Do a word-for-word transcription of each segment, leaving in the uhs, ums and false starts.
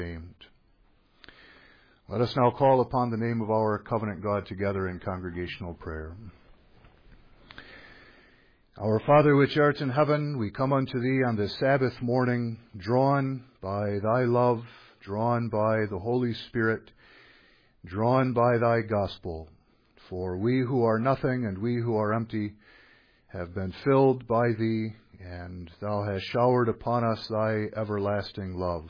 Named. Let us now call upon the name of our covenant God together in congregational prayer. Our Father which art in heaven, we come unto Thee on this Sabbath morning, drawn by Thy love, drawn by the Holy Spirit, drawn by Thy gospel. For we who are nothing and we who are empty have been filled by Thee, and Thou hast showered upon us Thy everlasting love.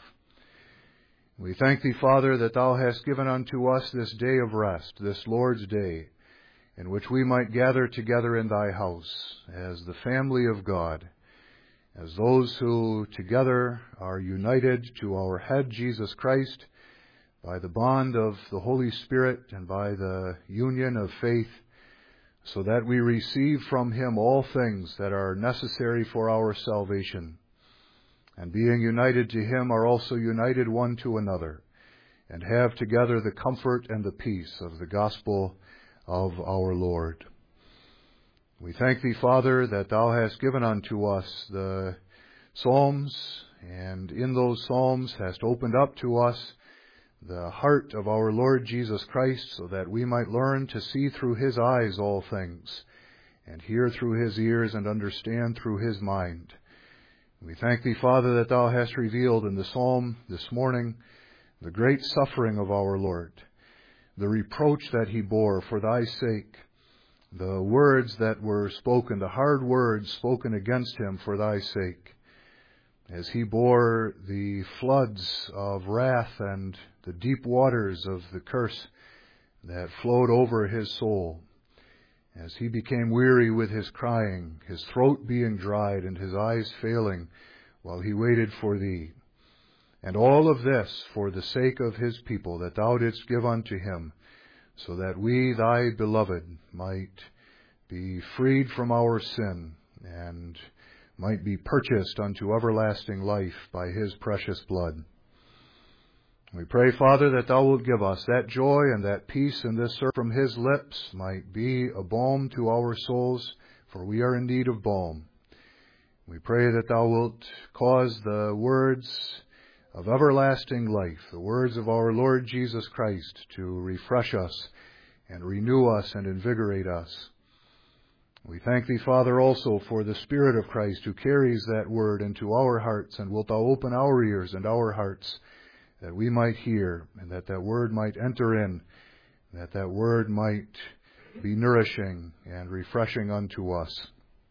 We thank Thee, Father, that Thou hast given unto us this day of rest, this Lord's Day, in which we might gather together in Thy house as the family of God, as those who together are united to our head, Jesus Christ, by the bond of the Holy Spirit and by the union of faith, so that we receive from Him all things that are necessary for our salvation, and being united to Him are also united one to another, and have together the comfort and the peace of the gospel of our Lord. We thank Thee, Father, that Thou hast given unto us the Psalms, and in those Psalms hast opened up to us the heart of our Lord Jesus Christ, so that we might learn to see through His eyes all things, and hear through His ears, and understand through His mind. We thank Thee, Father, that Thou hast revealed in the Psalm this morning the great suffering of our Lord, the reproach that He bore for Thy sake, the words that were spoken, the hard words spoken against Him for Thy sake, as He bore the floods of wrath and the deep waters of the curse that flowed over His soul, as He became weary with His crying, His throat being dried and His eyes failing while He waited for Thee. And all of this for the sake of His people that Thou didst give unto Him, so that we, Thy beloved, might be freed from our sin and might be purchased unto everlasting life by His precious blood. We pray, Father, that Thou wilt give us that joy and that peace in this service from His lips might be a balm to our souls, for we are in need of balm. We pray that Thou wilt cause the words of everlasting life, the words of our Lord Jesus Christ, to refresh us and renew us and invigorate us. We thank Thee, Father, also for the Spirit of Christ who carries that word into our hearts, and wilt Thou open our ears and our hearts that we might hear, and that that word might enter in, that that word might be nourishing and refreshing unto us.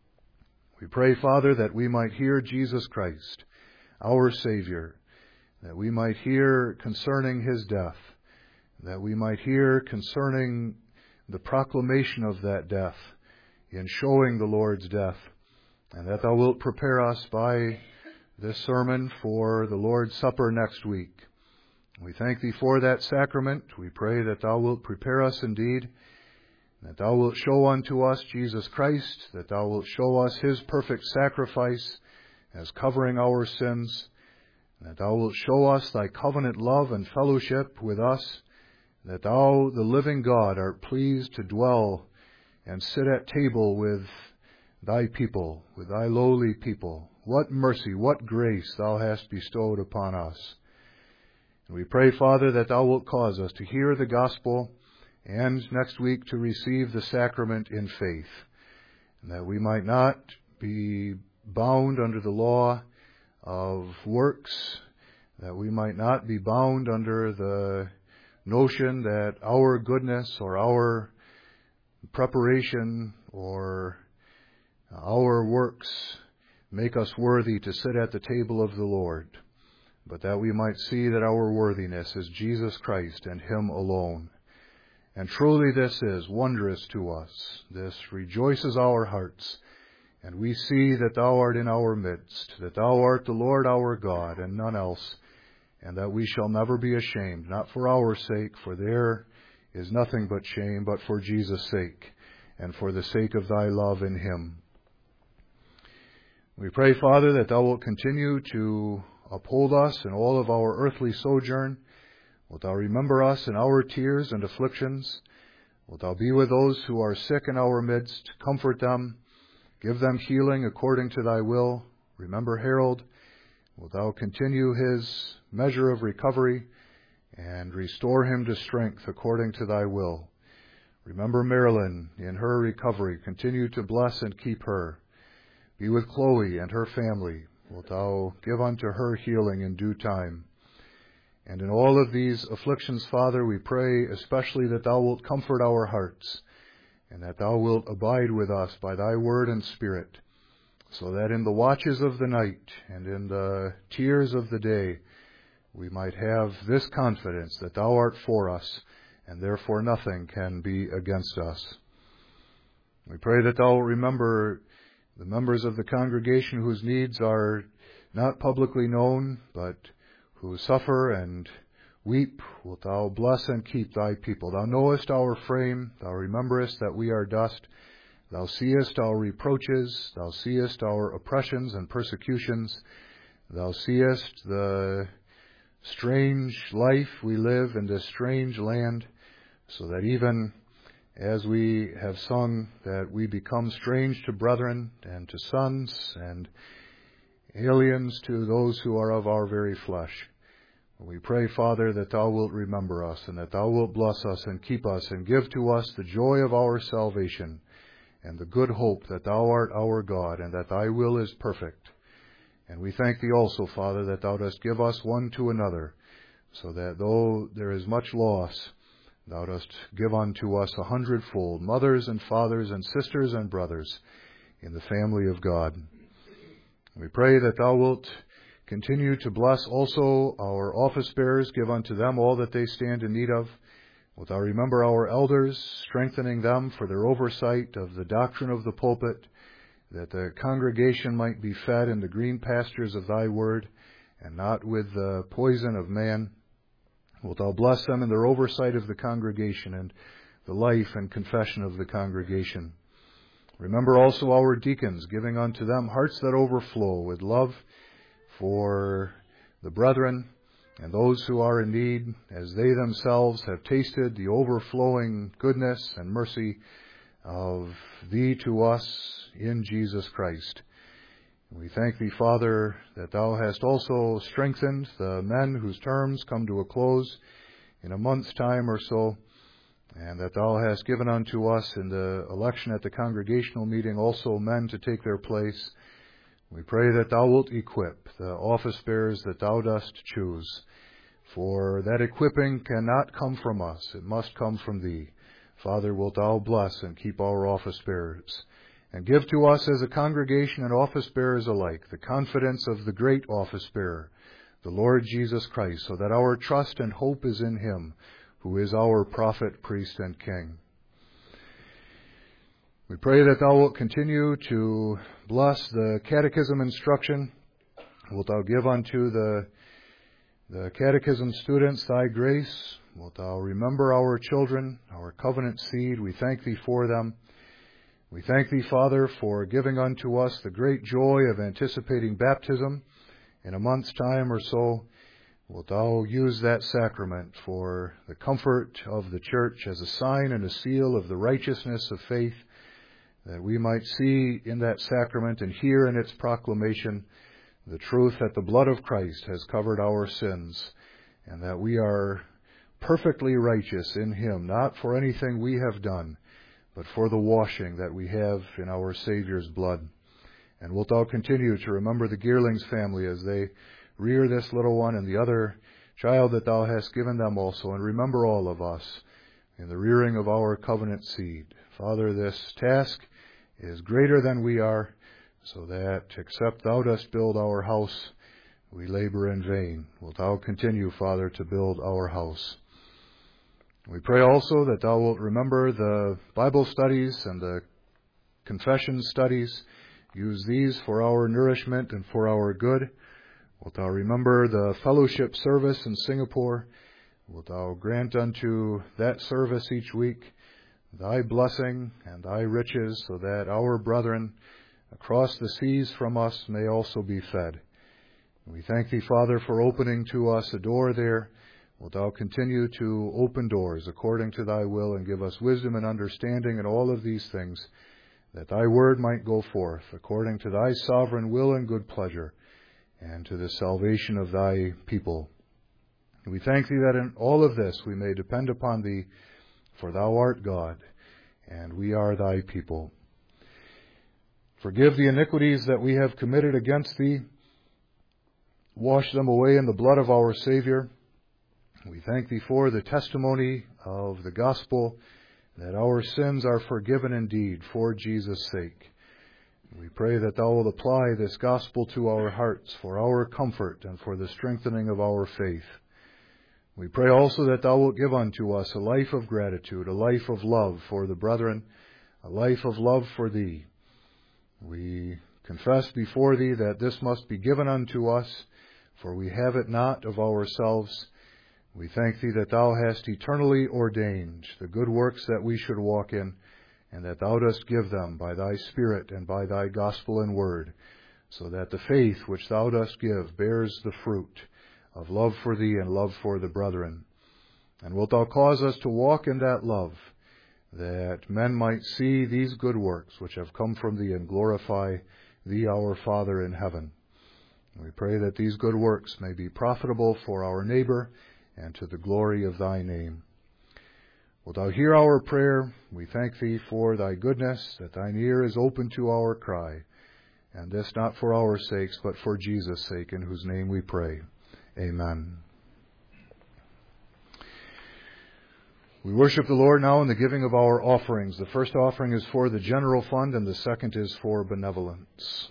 We pray, Father, that we might hear Jesus Christ, our Savior, that we might hear concerning His death, that we might hear concerning the proclamation of that death in showing the Lord's death, and that Thou wilt prepare us by this sermon for the Lord's Supper next week. We thank Thee for that sacrament. We pray that Thou wilt prepare us indeed, that Thou wilt show unto us Jesus Christ, that Thou wilt show us His perfect sacrifice as covering our sins, that Thou wilt show us Thy covenant love and fellowship with us, that Thou, the living God, art pleased to dwell and sit at table with Thy people, with Thy lowly people. What mercy, what grace Thou hast bestowed upon us. And we pray, Father, that Thou wilt cause us to hear the gospel and next week to receive the sacrament in faith, and that we might not be bound under the law of works, that we might not be bound under the notion that our goodness or our preparation or our works make us worthy to sit at the table of the Lord, but that we might see that our worthiness is Jesus Christ and Him alone. And truly this is wondrous to us. This rejoices our hearts, and we see that Thou art in our midst, that Thou art the Lord our God and none else, and that we shall never be ashamed, not for our sake, for there is nothing but shame, but for Jesus' sake, and for the sake of Thy love in Him. We pray, Father, that Thou wilt continue to uphold us in all of our earthly sojourn. Wilt Thou remember us in our tears and afflictions? Wilt Thou be with those who are sick in our midst, comfort them, give them healing according to Thy will. Remember Harold. Wilt thou continue his measure of recovery and restore him to strength according to thy will. Remember Marilyn in her recovery. Continue to bless and keep her. Be with Chloe and her family. Wilt thou give unto her healing in due time. And in all of these afflictions, Father, we pray especially that thou wilt comfort our hearts, and that thou wilt abide with us by thy word and spirit, so that in the watches of the night and in the tears of the day we might have this confidence that thou art for us, and therefore nothing can be against us. We pray that thou wilt remember the members of the congregation whose needs are not publicly known, but who suffer and weep. Wilt thou bless and keep thy people. Thou knowest our frame. Thou rememberest that we are dust. Thou seest our reproaches. Thou seest our oppressions and persecutions. Thou seest the strange life we live in this strange land, so that even as we have sung that we become strange to brethren and to sons and aliens to those who are of our very flesh. We pray, Father, that thou wilt remember us, and that thou wilt bless us and keep us, and give to us the joy of our salvation, and the good hope that thou art our God, and that thy will is perfect. And we thank thee also, Father, that thou dost give us one to another, so that though there is much loss, thou dost give unto us a hundredfold, mothers and fathers and sisters and brothers in the family of God. We pray that thou wilt continue to bless also our office bearers, give unto them all that they stand in need of. Wilt thou remember our elders, strengthening them for their oversight of the doctrine of the pulpit, that the congregation might be fed in the green pastures of thy word, and not with the poison of man. Wilt thou bless them in their oversight of the congregation and the life and confession of the congregation. Remember also our deacons, giving unto them hearts that overflow with love for the brethren and those who are in need, as they themselves have tasted the overflowing goodness and mercy of thee to us in Jesus Christ. We thank thee, Father, that thou hast also strengthened the men whose terms come to a close in a month's time or so, and that thou hast given unto us in the election at the congregational meeting also men to take their place. We pray that thou wilt equip the office bearers that thou dost choose, for that equipping cannot come from us, it must come from thee. Father, wilt thou bless and keep our office bearers, and give to us as a congregation and office bearers alike the confidence of the great office bearer, the Lord Jesus Christ, so that our trust and hope is in him, who is our prophet, priest, and king. We pray that thou wilt continue to bless the catechism instruction. Wilt thou give unto the, the catechism students thy grace? Wilt thou remember our children, our covenant seed? We thank thee for them. We thank thee, Father, for giving unto us the great joy of anticipating baptism in a month's time or so. Wilt thou use that sacrament for the comfort of the church as a sign and a seal of the righteousness of faith, that we might see in that sacrament and hear in its proclamation the truth that the blood of Christ has covered our sins, and that we are perfectly righteous in him, not for anything we have done, but for the washing that we have in our Savior's blood. And wilt thou continue to remember the Geerlings family as they rear this little one and the other child that thou hast given them also, and remember all of us in the rearing of our covenant seed. Father, this task is greater than we are, so that except thou dost build our house, we labor in vain. Wilt thou continue, Father, to build our house? We pray also that thou wilt remember the Bible studies and the confession studies. Use these for our nourishment and for our good. Wilt thou remember the fellowship service in Singapore? Wilt thou grant unto that service each week thy blessing and thy riches, so that our brethren across the seas from us may also be fed. We thank thee, Father, for opening to us a door there. Wilt thou continue to open doors according to thy will, and give us wisdom and understanding in all of these things, that thy word might go forth according to thy sovereign will and good pleasure, and to the salvation of thy people. We thank thee that in all of this we may depend upon thee, for thou art God, and we are thy people. Forgive the iniquities that we have committed against thee. Wash them away in the blood of our Savior. We thank thee for the testimony of the gospel, that our sins are forgiven indeed for Jesus' sake. We pray that thou wilt apply this gospel to our hearts for our comfort and for the strengthening of our faith. We pray also that thou wilt give unto us a life of gratitude, a life of love for the brethren, a life of love for thee. We confess before thee that this must be given unto us, for we have it not of ourselves. We thank thee that thou hast eternally ordained the good works that we should walk in, and that thou dost give them by thy Spirit and by thy gospel and word, so that the faith which thou dost give bears the fruit of love for thee and love for the brethren. And wilt thou cause us to walk in that love, that men might see these good works which have come from thee and glorify thee, our Father in heaven. We pray that these good works may be profitable for our neighbor and to the glory of thy name. Wilt thou hear our prayer? We thank thee for thy goodness, that thine ear is open to our cry, and this not for our sakes, but for Jesus' sake, in whose name we pray. Amen. We worship the Lord now in the giving of our offerings. The first offering is for the general fund, and the second is for benevolence.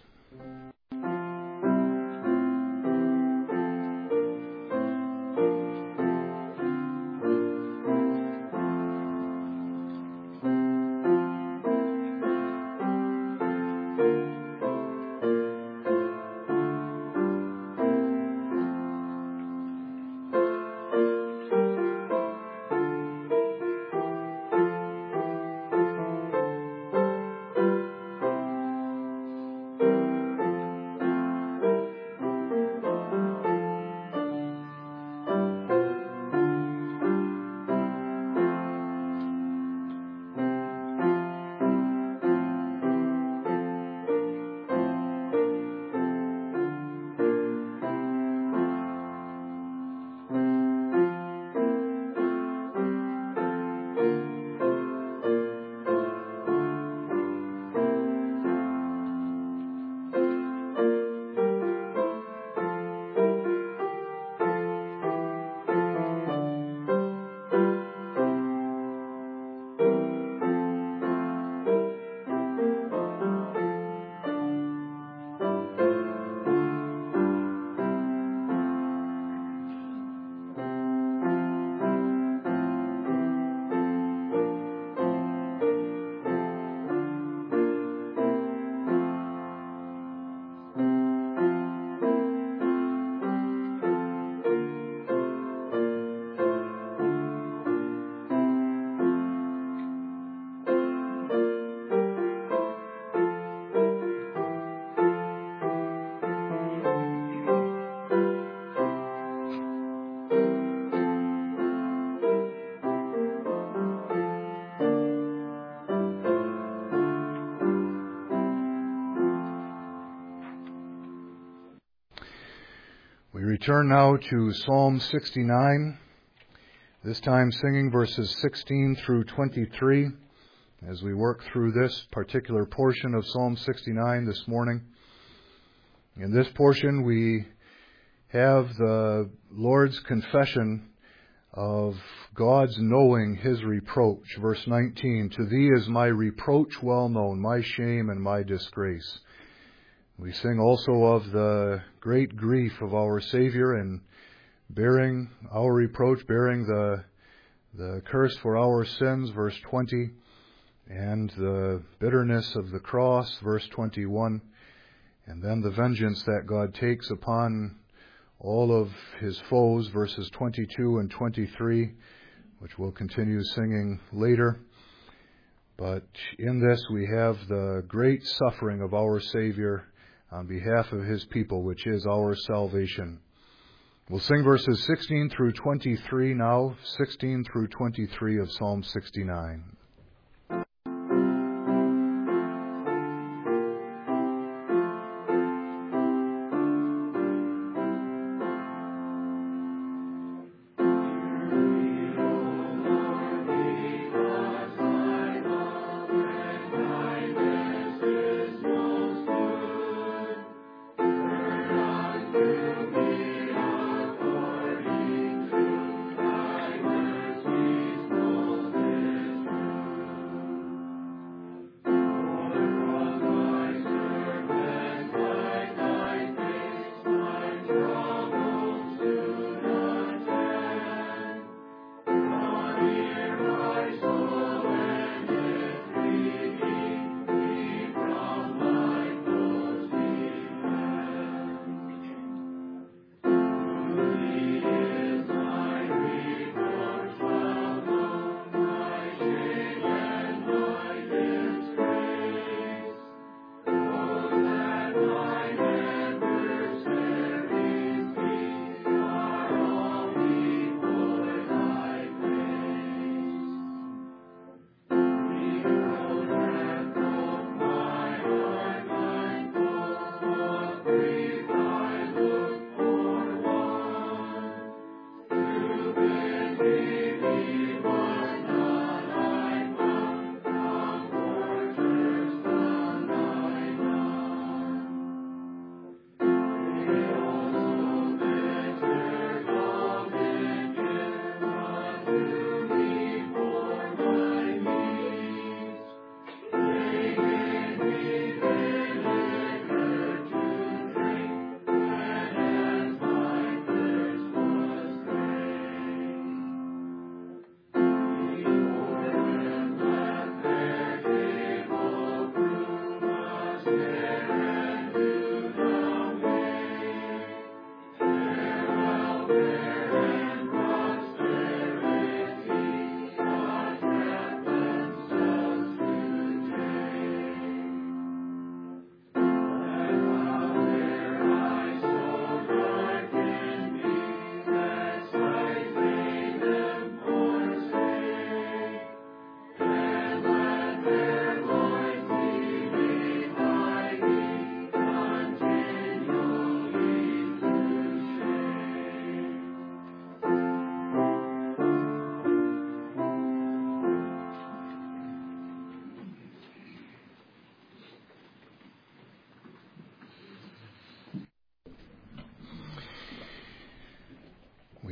We return now to Psalm sixty-nine, this time singing verses sixteen through twenty-three, as we work through this particular portion of Psalm sixty-nine this morning. In this portion we have the Lord's confession of God's knowing His reproach. Verse nineteen, "To thee is my reproach well known, my shame and my disgrace." We sing also of the great grief of our Savior in bearing our reproach, bearing the, the curse for our sins, verse twenty, and the bitterness of the cross, verse twenty-one, and then the vengeance that God takes upon all of His foes, verses twenty-two and twenty-three, which we'll continue singing later. But in this we have the great suffering of our Savior on behalf of His people, which is our salvation. We'll sing verses sixteen through twenty-three now, sixteen through twenty-three of Psalm sixty-nine.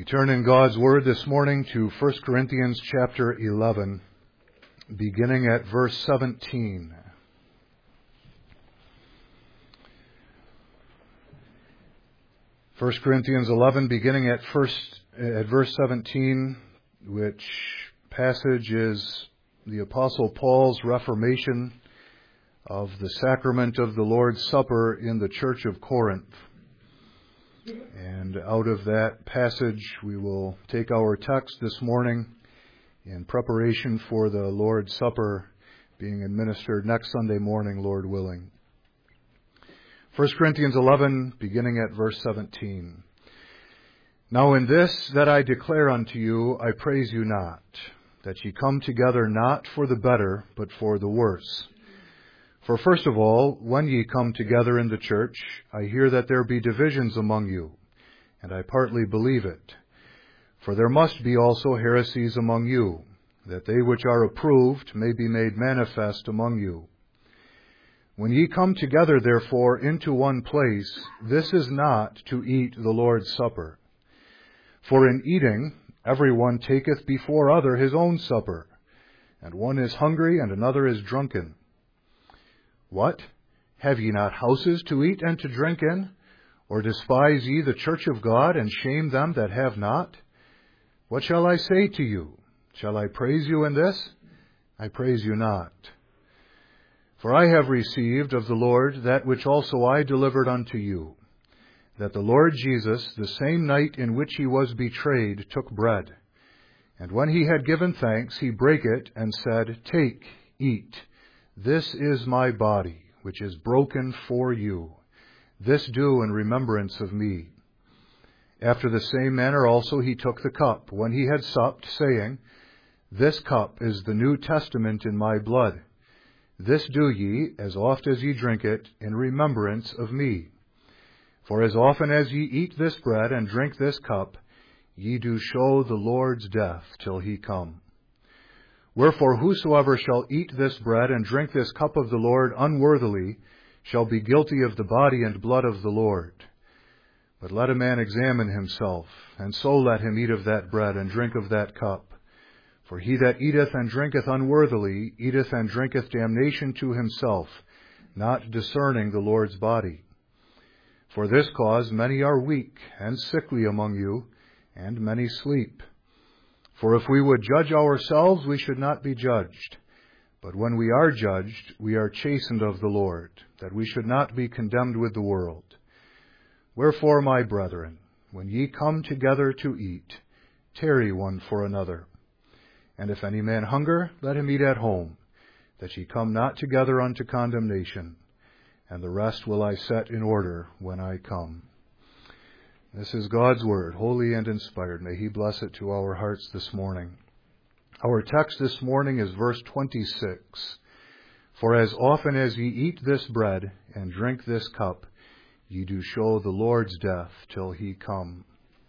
turn in God's Word this morning to First Corinthians chapter eleven, beginning at verse seventeen. First Corinthians eleven, beginning at first at verse seventeen, which passage is the Apostle Paul's reformation of the sacrament of the Lord's Supper in the Church of Corinth. And out of that passage, we will take our text this morning in preparation for the Lord's Supper being administered next Sunday morning, Lord willing. First Corinthians eleven, beginning at verse seventeen. Now in this that I declare unto you, I praise you not, that ye come together not for the better, but for the worse. For first of all, when ye come together in the church, I hear that there be divisions among you, and I partly believe it. For there must be also heresies among you, that they which are approved may be made manifest among you. When ye come together, therefore, into one place, this is not to eat the Lord's Supper. For in eating, every one taketh before other his own supper, and one is hungry, and another is drunken. What? Have ye not houses to eat and to drink in? Or despise ye the church of God, and shame them that have not? What shall I say to you? Shall I praise you in this? I praise you not. For I have received of the Lord that which also I delivered unto you, that the Lord Jesus, the same night in which he was betrayed, took bread. And when he had given thanks, he brake it, and said, Take, eat. This is my body, which is broken for you. This do in remembrance of me. After the same manner also he took the cup, when he had supped, saying, This cup is the New Testament in my blood. This do ye, as oft as ye drink it, in remembrance of me. For as often as ye eat this bread and drink this cup, ye do show the Lord's death till he come. Wherefore whosoever shall eat this bread and drink this cup of the Lord unworthily shall be guilty of the body and blood of the Lord. But let a man examine himself, and so let him eat of that bread and drink of that cup. For he that eateth and drinketh unworthily eateth and drinketh damnation to himself, not discerning the Lord's body. For this cause many are weak and sickly among you, and many sleep. For if we would judge ourselves, we should not be judged. But when we are judged, we are chastened of the Lord, that we should not be condemned with the world. Wherefore, my brethren, when ye come together to eat, tarry one for another. And if any man hunger, let him eat at home, that ye come not together unto condemnation. And the rest will I set in order when I come. This is God's Word, holy and inspired. May he bless it to our hearts this morning. Our text this morning is verse twenty-six. For as often as ye eat this bread and drink this cup, ye do show the Lord's death till he come.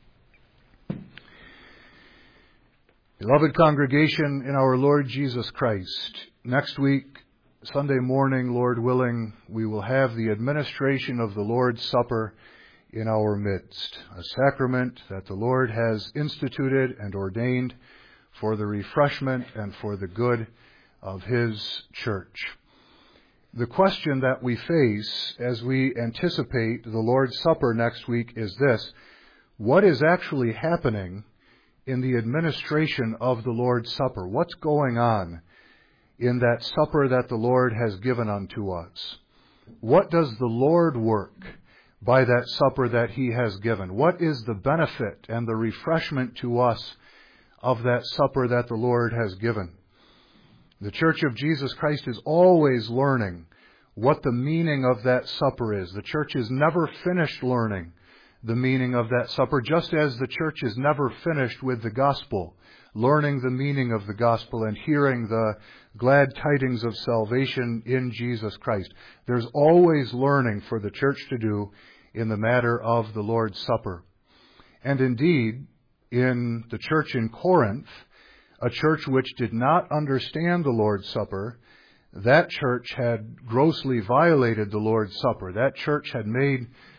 Beloved congregation in our Lord Jesus Christ, next week, Sunday morning, Lord willing, we will have the administration of the Lord's Supper in our midst, a sacrament that the Lord has instituted and ordained for the refreshment and for the good of his church. The question that we face as we anticipate the Lord's Supper next week is this: what is actually happening in the administration of the Lord's Supper? What's going on in that supper that the Lord has given unto us? What does the Lord work by that supper that he has given? What is the benefit and the refreshment to us of that supper that the Lord has given? The Church of Jesus Christ is always learning what the meaning of that supper is. The church is never finished learning the meaning of that supper, just as the church is never finished with the gospel, learning the meaning of the gospel and hearing the glad tidings of salvation in Jesus Christ. There's always learning for the church to do in the matter of the Lord's Supper. And indeed, in the church in Corinth, a church which did not understand the Lord's Supper, that church had grossly violated the Lord's Supper. That church had made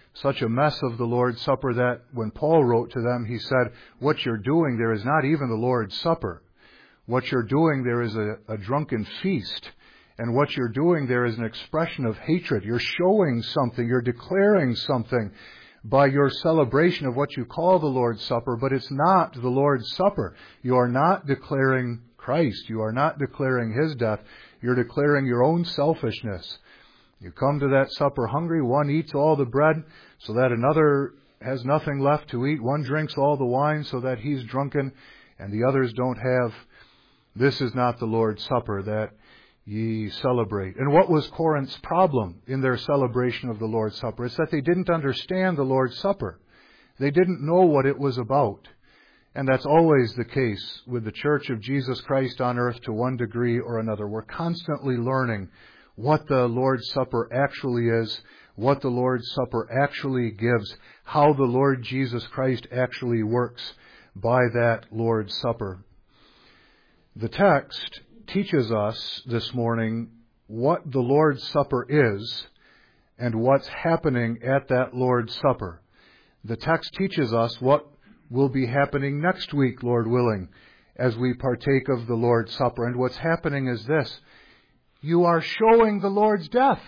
such a mess of the Lord's Supper that when Paul wrote to them, he said, what you're doing there is not even the Lord's Supper. What you're doing there is a, a drunken feast. And what you're doing there is an expression of hatred. You're showing something. You're declaring something by your celebration of what you call the Lord's Supper, but it's not the Lord's Supper. You are not declaring Christ. You are not declaring His death. You're declaring your own selfishness. You come to that supper hungry. One eats all the bread so that another has nothing left to eat. One drinks all the wine so that he's drunken and the others don't have. This is not the Lord's Supper that ye celebrate. And what was Corinth's problem in their celebration of the Lord's Supper? It's that they didn't understand the Lord's Supper. They didn't know what it was about. And that's always the case with the Church of Jesus Christ on earth to one degree or another. We're constantly learning what the Lord's Supper actually is, what the Lord's Supper actually gives, how the Lord Jesus Christ actually works by that Lord's Supper. The text teaches us this morning what the Lord's Supper is and what's happening at that Lord's Supper. The text teaches us what will be happening next week, Lord willing, as we partake of the Lord's Supper. And what's happening is this: you are showing the Lord's death.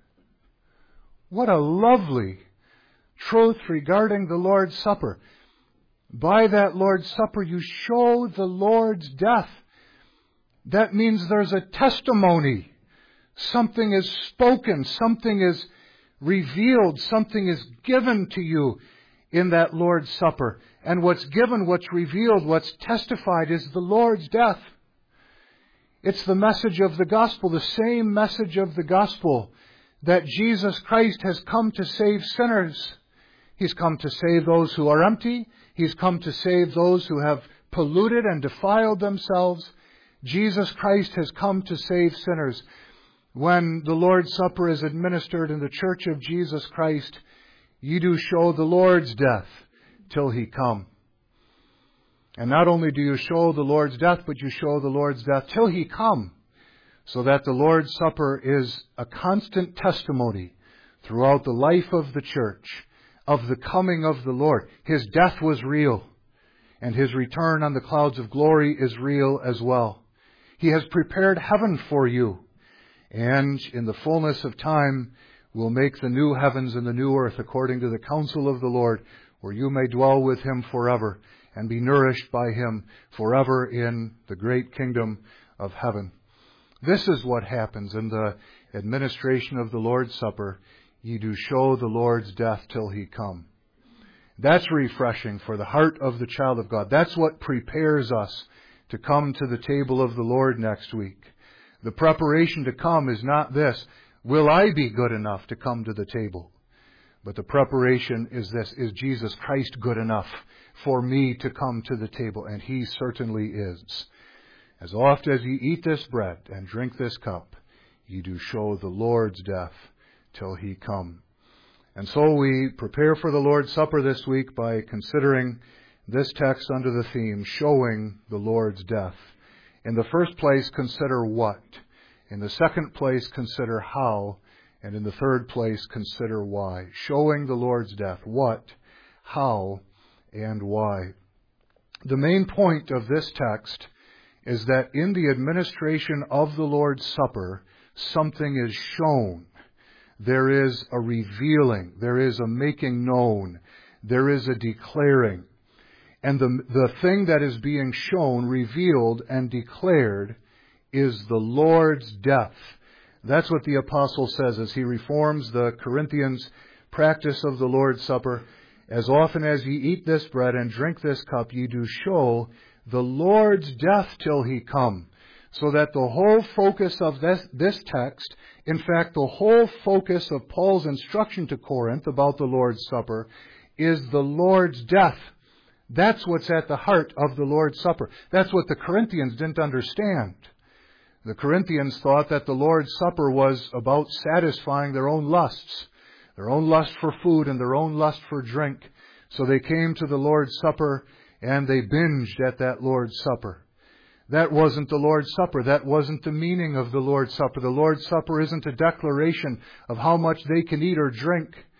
What a lovely truth regarding the Lord's Supper. By that Lord's Supper, you show the Lord's death. That means there's a testimony. Something is spoken. Something is revealed. Something is given to you in that Lord's Supper. And what's given, what's revealed, what's testified is the Lord's death. It's the message of the gospel, the same message of the gospel, that Jesus Christ has come to save sinners. He's come to save those who are empty. He's come to save those who have polluted and defiled themselves. Jesus Christ has come to save sinners. When the Lord's Supper is administered in the Church of Jesus Christ, ye do show the Lord's death till He come. And not only do you show the Lord's death, but you show the Lord's death till He come, so that the Lord's Supper is a constant testimony throughout the life of the church of the coming of the Lord. His death was real, and His return on the clouds of glory is real as well. He has prepared heaven for you, and in the fullness of time will make the new heavens and the new earth according to the counsel of the Lord, where you may dwell with Him forever and be nourished by Him forever in the great kingdom of heaven. This is what happens in the administration of the Lord's Supper. Ye do show the Lord's death till He come. That's refreshing for the heart of the child of God. That's what prepares us to come to the table of the Lord next week. The preparation to come is not this: will I be good enough to come to the table? But the preparation is this: is Jesus Christ good enough for me to come to the table? And He certainly is. As oft as ye eat this bread and drink this cup, ye do show the Lord's death till He come. And so we prepare for the Lord's Supper this week by considering this text under the theme, showing the Lord's death. In the first place, consider what. In the second place, consider how. And in the third place, consider why. Showing the Lord's death. What, how, and why. The main point of this text is that in the administration of the Lord's Supper, something is shown. There is a revealing. There is a making known. There is a declaring. And the, the thing that is being shown, revealed, and declared is the Lord's death. That's what the apostle says as he reforms the Corinthians' practice of the Lord's Supper. As often as ye eat this bread and drink this cup, ye do show the Lord's death till He come. So that the whole focus of this, this text, in fact, the whole focus of Paul's instruction to Corinth about the Lord's Supper, is the Lord's death. That's what's at the heart of the Lord's Supper. That's what the Corinthians didn't understand. The Corinthians thought that the Lord's Supper was about satisfying their own lusts, their own lust for food and their own lust for drink. So they came to the Lord's Supper and they binged at that Lord's Supper. That wasn't the Lord's Supper. That wasn't the meaning of the Lord's Supper. The Lord's Supper isn't a declaration of how much they can eat or drink.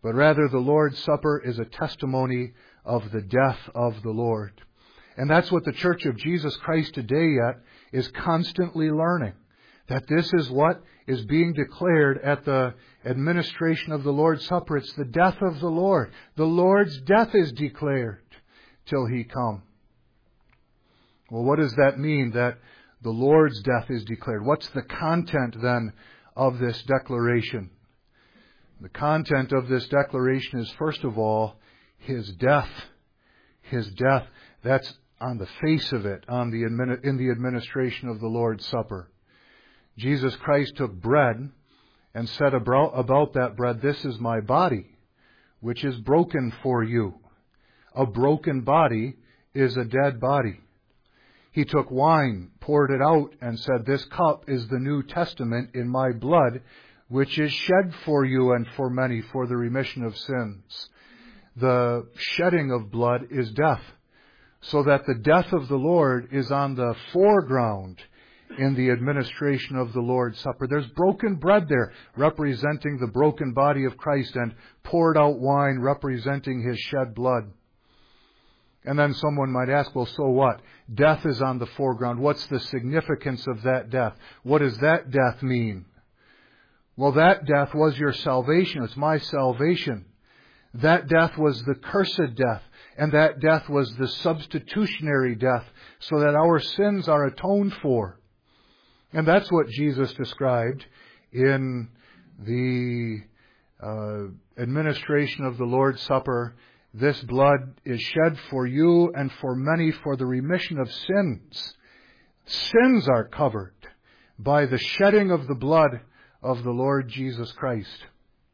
but rather the Lord's Supper is a testimony of the death of the Lord. And that's what the Church of Jesus Christ today yet is constantly learning. That this is what is being declared at the administration of the Lord's Supper. It's the death of the Lord. The Lord's death is declared till He come. Well, what does that mean, that the Lord's death is declared? What's the content then of this declaration? The content of this declaration is, first of all, His death. His death. That's on the face of it, on the in the administration of the Lord's Supper. Jesus Christ took bread and said about that bread, "This is my body, which is broken for you." A broken body is a dead body. He took wine, poured it out, and said, "This cup is the New Testament in my blood, which is shed for you and for many for the remission of sins." The shedding of blood is death, so that the death of the Lord is on the foreground in the administration of the Lord's Supper. There's broken bread there, representing the broken body of Christ, and poured out wine, representing His shed blood. And then someone might ask, well, so what? Death is on the foreground. What's the significance of that death? What does that death mean? Well, that death was your salvation. It's my salvation. That death was the cursed death. And that death was the substitutionary death, so that our sins are atoned for. And that's what Jesus described in the uh, administration of the Lord's Supper. This blood is shed for you and for many for the remission of sins. Sins are covered by the shedding of the blood of the Lord Jesus Christ.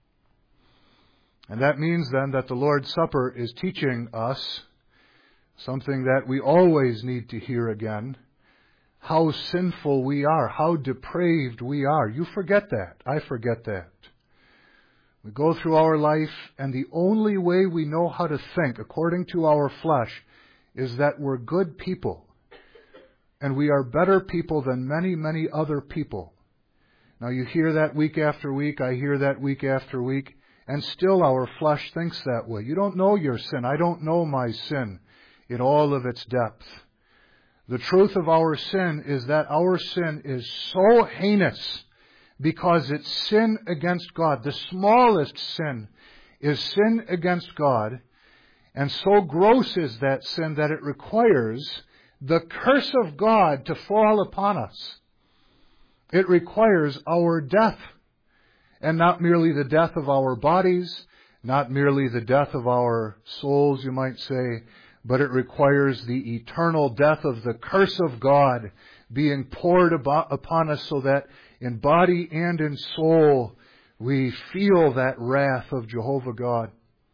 And that means then that the Lord's Supper is teaching us something that we always need to hear again: how sinful we are, how depraved we are. You forget that. I forget that. We go through our life, and the only way we know how to think according to our flesh is that we're good people. And we are better people than many, many other people. Now you hear that week after week, I hear that week after week, and still our flesh thinks that way. You don't know your sin. I don't know my sin in all of its depth. The truth of our sin is that our sin is so heinous because it's sin against God. The smallest sin is sin against God. And so gross is that sin that it requires the curse of God to fall upon us. It requires our death. And not merely the death of our bodies, not merely the death of our souls, you might say, but it requires the eternal death of the curse of God being poured upon us, so that in body and in soul we feel that wrath of Jehovah God.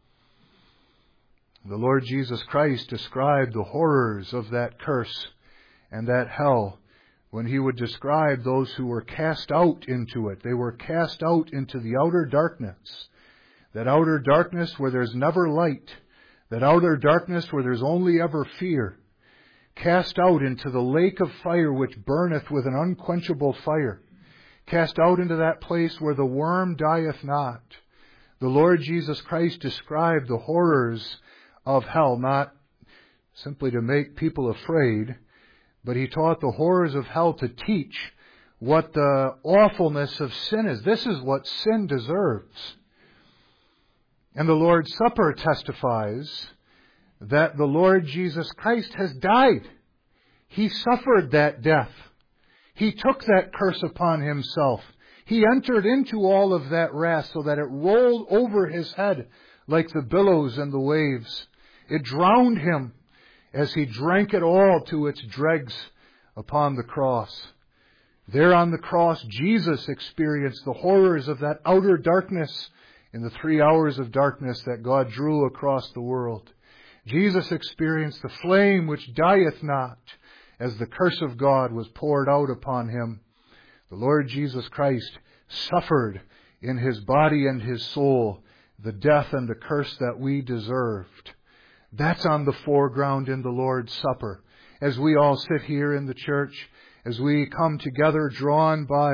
The Lord Jesus Christ described the horrors of that curse and that hell when He would describe those who were cast out into it. They were cast out into the outer darkness. That outer darkness where there's never light. That outer darkness where there's only ever fear. Cast out into the lake of fire which burneth with an unquenchable fire. Cast out into that place where the worm dieth not. The Lord Jesus Christ described the horrors of hell, not simply to make people afraid, but He taught the horrors of hell to teach what the awfulness of sin is. This is what sin deserves. And the Lord's Supper testifies that the Lord Jesus Christ has died. He suffered that death. He took that curse upon Himself. He entered into all of that wrath so that it rolled over His head like the billows and the waves. It drowned Him as He drank it all to its dregs upon the cross. There on the cross, Jesus experienced the horrors of that outer darkness in the three hours of darkness that God drew across the world. Jesus experienced the flame which dieth not as the curse of God was poured out upon Him. The Lord Jesus Christ suffered in His body and His soul the death and the curse that we deserved. That's on the foreground in the Lord's Supper. As we all sit here in the church, as we come together drawn by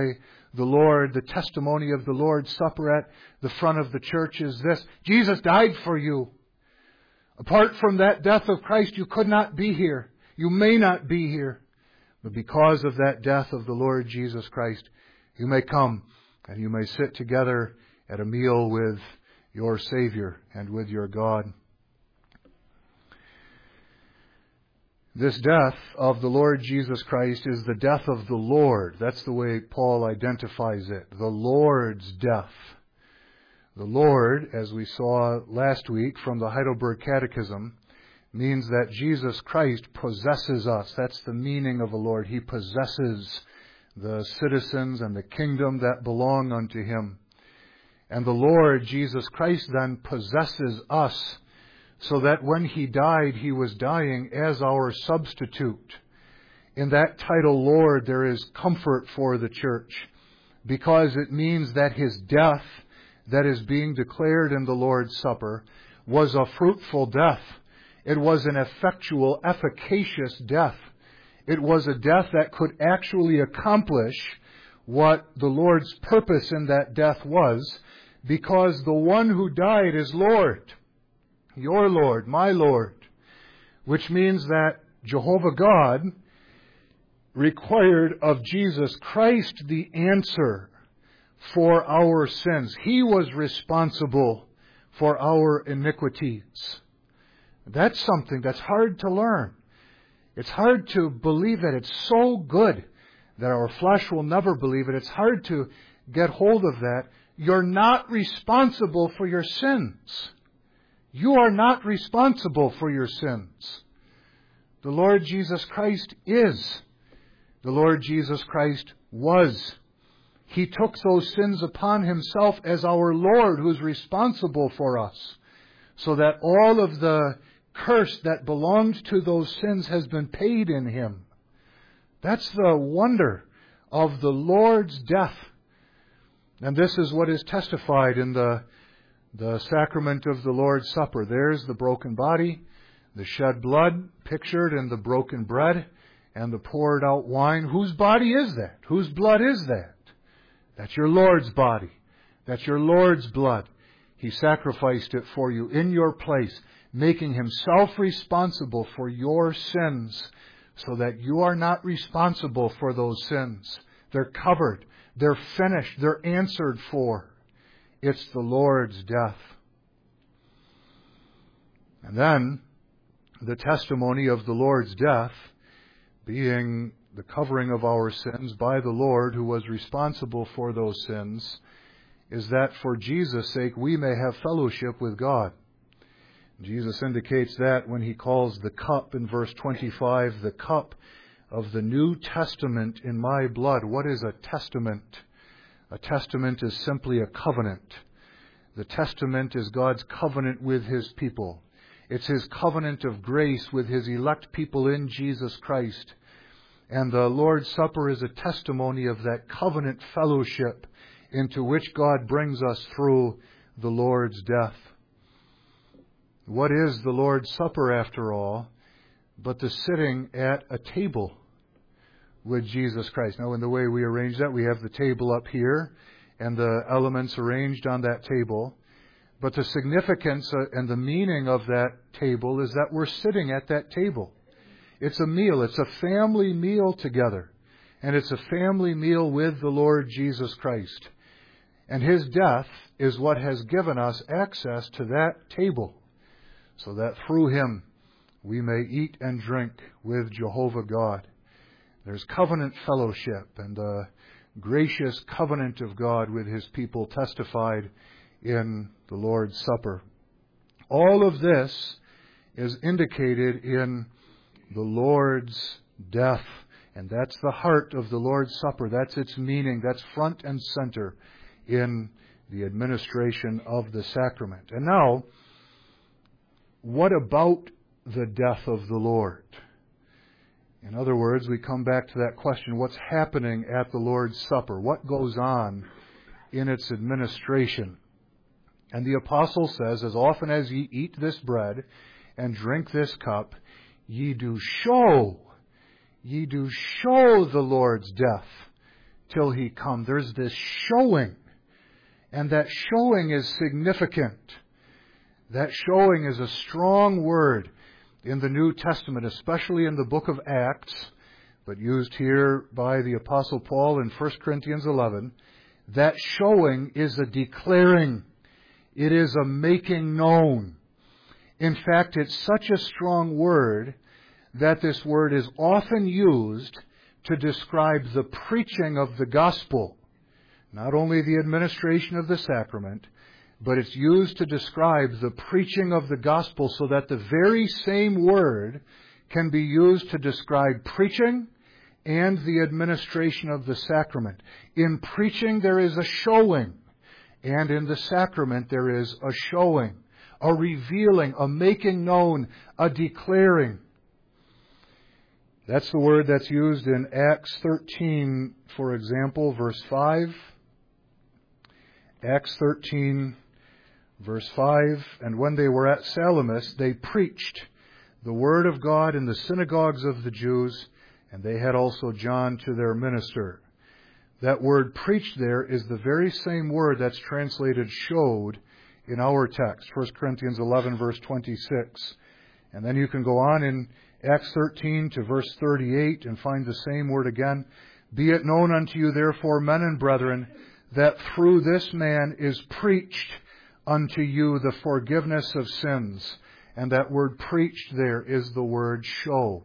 the Lord, the testimony of the Lord's Supper at the front of the church is this: Jesus died for you. Apart from that death of Christ, you could not be here. You may not be here. But because of that death of the Lord Jesus Christ, you may come and you may sit together at a meal with your Savior and with your God. This death of the Lord Jesus Christ is the death of the Lord. That's the way Paul identifies it. The Lord's death. The Lord, as we saw last week from the Heidelberg Catechism, means that Jesus Christ possesses us. That's the meaning of the Lord. He possesses the citizens and the kingdom that belong unto Him. And the Lord Jesus Christ then possesses us, so that when He died, He was dying as our substitute. In that title, Lord, there is comfort for the church, because it means that His death that is being declared in the Lord's Supper was a fruitful death. It was an effectual, efficacious death. It was a death that could actually accomplish what the Lord's purpose in that death was, because the one who died is Lord. Your Lord, my Lord, which means that Jehovah God required of Jesus Christ the answer for our sins. He was responsible for our iniquities. That's something that's hard to learn. It's hard to believe it. It's so good that our flesh will never believe it. It's hard to get hold of that. You're not responsible for your sins. You are not responsible for your sins. The Lord Jesus Christ is. The Lord Jesus Christ was. He took those sins upon Himself as our Lord, who is responsible for us, so that all of the curse that belonged to those sins has been paid in Him. That's the wonder of the Lord's death. And this is what is testified in the The sacrament of the Lord's Supper. There's the broken body, the shed blood pictured in the broken bread, and the poured out wine. Whose body is that? Whose blood is that? That's your Lord's body. That's your Lord's blood. He sacrificed it for you in your place, making Himself responsible for your sins, so that you are not responsible for those sins. They're covered. They're finished. They're answered for. It's the Lord's death. And then, the testimony of the Lord's death, being the covering of our sins by the Lord who was responsible for those sins, is that for Jesus' sake we may have fellowship with God. Jesus indicates that when He calls the cup in verse twenty-five, the cup of the New Testament in my blood. What is a testament? A testament is simply a covenant. The testament is God's covenant with His people. It's His covenant of grace with His elect people in Jesus Christ. And the Lord's Supper is a testimony of that covenant fellowship into which God brings us through the Lord's death. What is the Lord's Supper, after all, but the sitting at a table with Jesus Christ? Now, in the way we arrange that, we have the table up here and the elements arranged on that table. But the significance and the meaning of that table is that we're sitting at that table. It's a meal. It's a family meal together. And it's a family meal with the Lord Jesus Christ. And His death is what has given us access to that table, so that through Him we may eat and drink with Jehovah God. There's covenant fellowship and the gracious covenant of God with His people testified in the Lord's Supper. All of this is indicated in the Lord's death. And that's the heart of the Lord's Supper. That's its meaning. That's front and center in the administration of the sacrament. And now, what about the death of the Lord? In other words, we come back to that question, what's happening at the Lord's Supper? What goes on in its administration? And the apostle says, as often as ye eat this bread and drink this cup, ye do show, ye do show the Lord's death till He come. There's this showing, and that showing is significant. That showing is a strong word in the New Testament, especially in the book of Acts, but used here by the Apostle Paul in First Corinthians eleven. That showing is a declaring. It is a making known. In fact, it's such a strong word that this word is often used to describe the preaching of the gospel. Not only the administration of the sacrament, but it's used to describe the preaching of the gospel, so that the very same word can be used to describe preaching and the administration of the sacrament. In preaching there is a showing, and in the sacrament there is a showing, a revealing, a making known, a declaring. That's the word that's used in Acts thirteen, for example, verse five. Acts thirteen, verse five, and when they were at Salamis, they preached the word of God in the synagogues of the Jews, and they had also John to their minister. That word preached there is the very same word that's translated showed in our text, First Corinthians eleven, verse twenty-six. And then you can go on in Acts thirteen to verse thirty-eight and find the same word again. Be it known unto you, therefore, men and brethren, that through this man is preached unto you the forgiveness of sins. And that word preached there is the word show.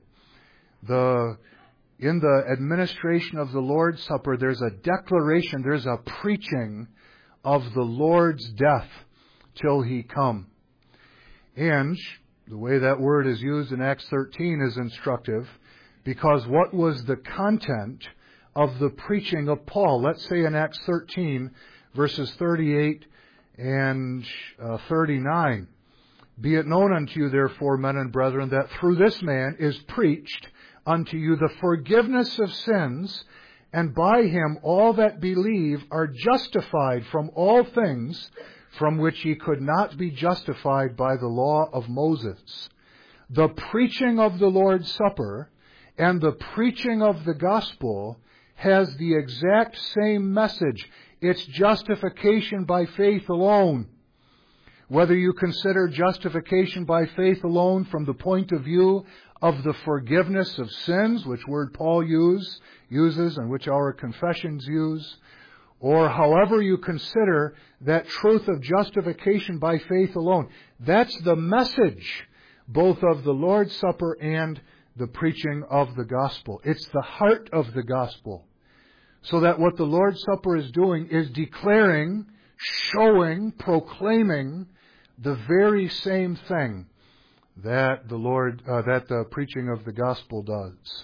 The, in the administration of the Lord's Supper, there's a declaration, there's a preaching of the Lord's death till He come. And the way that word is used in Acts thirteen is instructive, because what was the content of the preaching of Paul? Let's say in Acts thirteen, verses thirty-eight and uh, thirty-nine. Be it known unto you, therefore, men and brethren, that through this man is preached unto you the forgiveness of sins, and by him all that believe are justified from all things from which ye could not be justified by the law of Moses. The preaching of the Lord's Supper and the preaching of the gospel has the exact same message. It's justification by faith alone. Whether you consider justification by faith alone from the point of view of the forgiveness of sins, which word Paul use, uses and which our confessions use, or however you consider that truth of justification by faith alone, that's the message both of the Lord's Supper and the preaching of the gospel. It's the heart of the gospel. So that what the Lord's Supper is doing is declaring, showing, proclaiming the very same thing that the Lord, uh, that the preaching of the gospel does.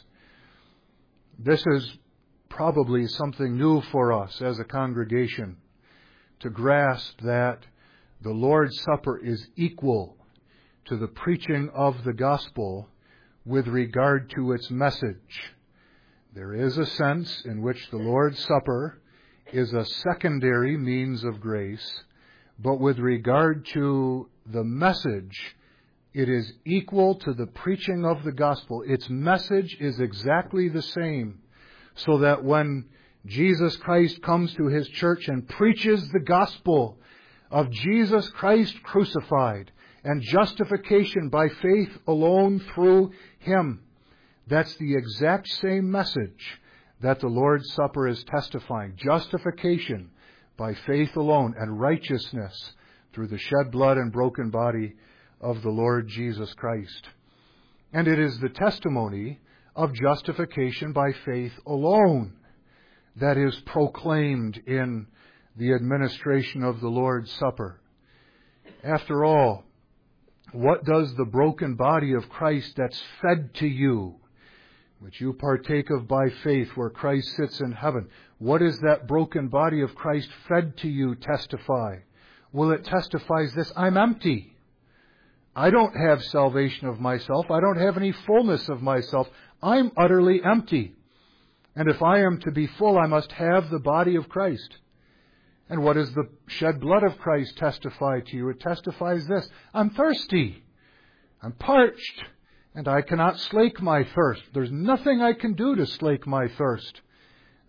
This is probably something new for us as a congregation, to grasp that the Lord's Supper is equal to the preaching of the gospel with regard to its message. There is a sense in which the Lord's Supper is a secondary means of grace, but with regard to the message, it is equal to the preaching of the gospel. Its message is exactly the same, so that when Jesus Christ comes to His church and preaches the gospel of Jesus Christ crucified and justification by faith alone through Him, that's the exact same message that the Lord's Supper is testifying. Justification by faith alone, and righteousness through the shed blood and broken body of the Lord Jesus Christ. And it is the testimony of justification by faith alone that is proclaimed in the administration of the Lord's Supper. After all, what does the broken body of Christ that's fed to you, which you partake of by faith where Christ sits in heaven, what is that broken body of Christ fed to you testify? Well, it testifies this: I'm empty. I don't have salvation of myself. I don't have any fullness of myself. I'm utterly empty. And if I am to be full, I must have the body of Christ. And what does the shed blood of Christ testify to you? It testifies this: I'm thirsty. I'm parched. And I cannot slake my thirst. There's nothing I can do to slake my thirst.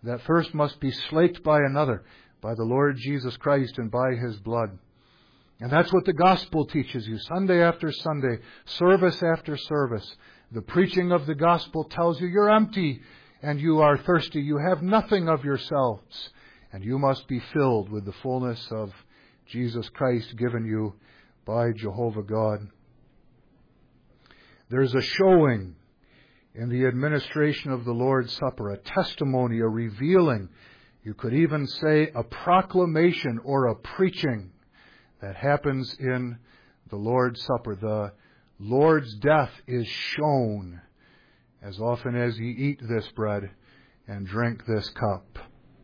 that thirst must be slaked by another, by the Lord Jesus Christ and by His blood. And that's what the gospel teaches you. Sunday after Sunday, service after service, the preaching of the gospel tells you you're empty and you are thirsty. You have nothing of yourselves. And you must be filled with the fullness of Jesus Christ given you by Jehovah God. There's a showing in the administration of the Lord's Supper, a testimony, a revealing, you could even say a proclamation or a preaching that happens in the Lord's Supper. The Lord's death is shown as often as ye eat this bread and drink this cup.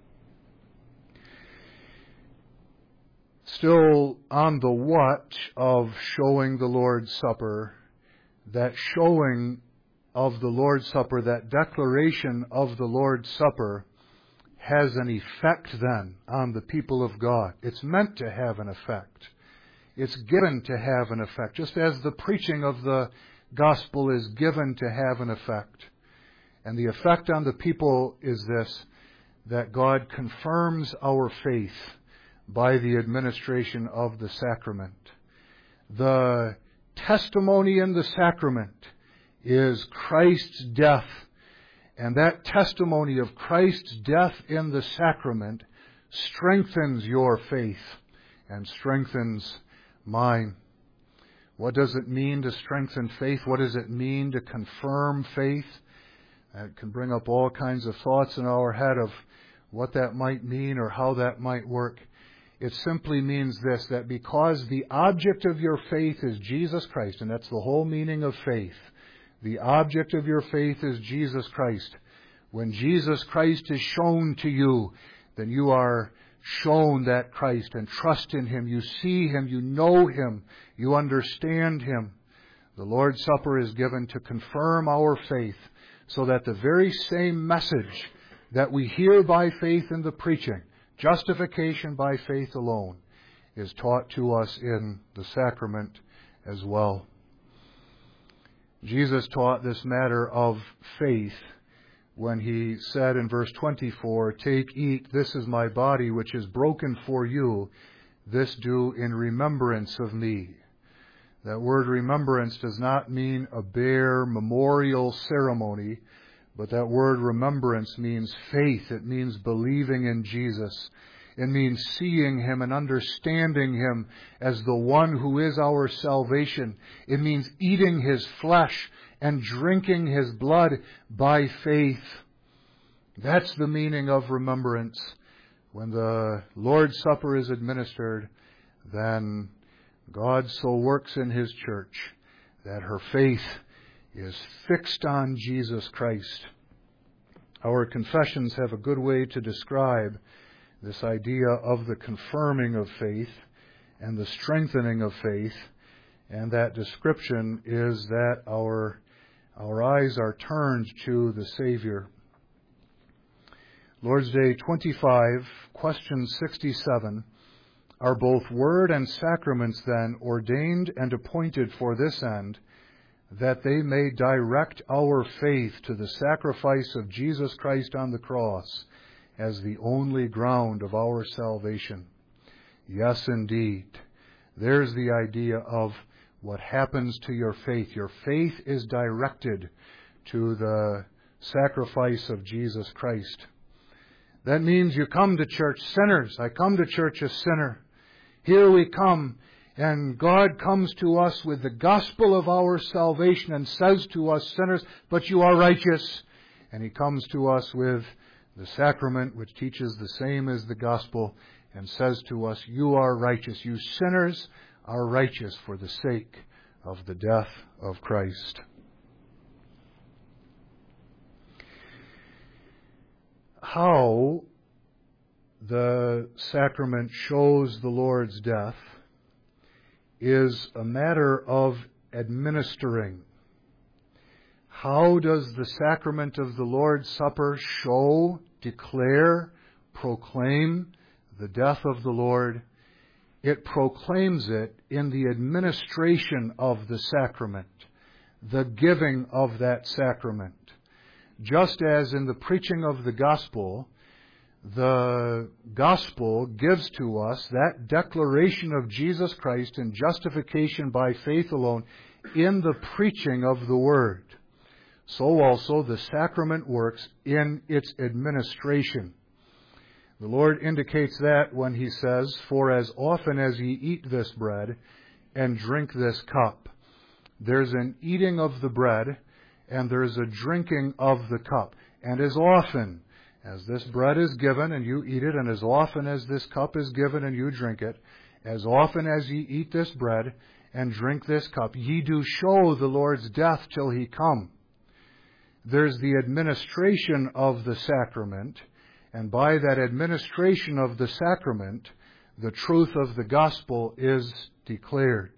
Still on the what of showing the Lord's Supper, that showing of the Lord's Supper, that declaration of the Lord's Supper, has an effect then on the people of God. It's meant to have an effect. It's given to have an effect, just as the preaching of the gospel is given to have an effect. And the effect on the people is this, that God confirms our faith by the administration of the sacrament. The testimony in the sacrament is Christ's death. And that testimony of Christ's death in the sacrament strengthens your faith and strengthens mine. What does it mean to strengthen faith? What does it mean to confirm faith? It can bring up all kinds of thoughts in our head of what that might mean or how that might work. It simply means this, that because the object of your faith is Jesus Christ, and that's the whole meaning of faith, the object of your faith is Jesus Christ. When Jesus Christ is shown to you, then you are shown that Christ and trust in Him. You see Him, you know Him, you understand Him. The Lord's Supper is given to confirm our faith so that the very same message that we hear by faith in the preaching, justification by faith alone, is taught to us in the sacrament as well. Jesus taught this matter of faith when He said in verse twenty-four, "Take, eat, this is my body which is broken for you. This do in remembrance of me." That word remembrance does not mean a bare memorial ceremony, but that word remembrance means faith. It means believing in Jesus. It means seeing Him and understanding Him as the one who is our salvation. It means eating His flesh and drinking His blood by faith. That's the meaning of remembrance. When the Lord's Supper is administered, then God so works in His church that her faith is fixed on Jesus Christ. Our confessions have a good way to describe this idea of the confirming of faith and the strengthening of faith, and that description is that our our eyes are turned to the Savior. Lord's Day twenty-five, question sixty-seven, are both word and sacraments then ordained and appointed for this end, that they may direct our faith to the sacrifice of Jesus Christ on the cross as the only ground of our salvation? Yes, indeed. There's the idea of what happens to your faith. Your faith is directed to the sacrifice of Jesus Christ. That means you come to church sinners. I come to church a sinner. Here we come, and God comes to us with the gospel of our salvation and says to us sinners, "But you are righteous." And He comes to us with the sacrament, which teaches the same as the gospel, and says to us, "You are righteous. You sinners are righteous for the sake of the death of Christ." How the sacrament shows the Lord's death is a matter of administering. How does the sacrament of the Lord's Supper show, declare, proclaim the death of the Lord? It proclaims it in the administration of the sacrament, the giving of that sacrament. Just as in the preaching of the gospel, the gospel gives to us that declaration of Jesus Christ and justification by faith alone in the preaching of the Word. So also the sacrament works in its administration. The Lord indicates that when He says, "For as often as ye eat this bread and drink this cup," there's an eating of the bread and there's a drinking of the cup. And as often as this bread is given and you eat it, and as often as this cup is given and you drink it, as often as ye eat this bread and drink this cup, ye do show the Lord's death till He come. There's the administration of the sacrament, and by that administration of the sacrament, the truth of the gospel is declared.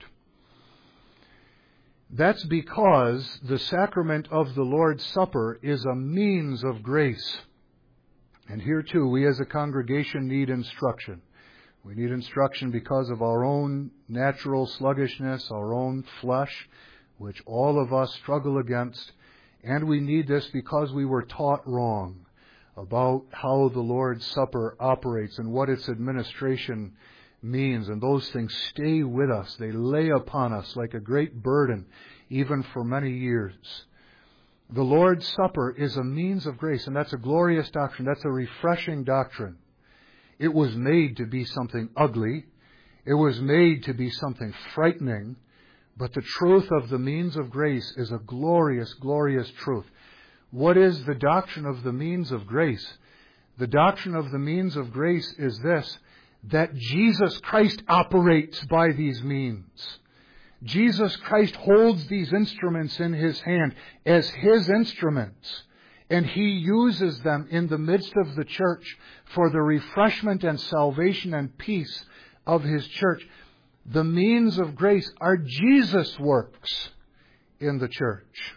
That's because the sacrament of the Lord's Supper is a means of grace. And here too, we as a congregation need instruction. We need instruction because of our own natural sluggishness, our own flesh, which all of us struggle against. And we need this because we were taught wrong about how the Lord's Supper operates and what its administration means. And those things stay with us. They lay upon us like a great burden, even for many years. The Lord's Supper is a means of grace, and that's a glorious doctrine. That's a refreshing doctrine. It was made to be something ugly. It was made to be something frightening. But the truth of the means of grace is a glorious, glorious truth. What is the doctrine of the means of grace? The doctrine of the means of grace is this, that Jesus Christ operates by these means. Jesus Christ holds these instruments in His hand as His instruments, and He uses them in the midst of the church for the refreshment and salvation and peace of His church. The means of grace are Jesus' works in the church.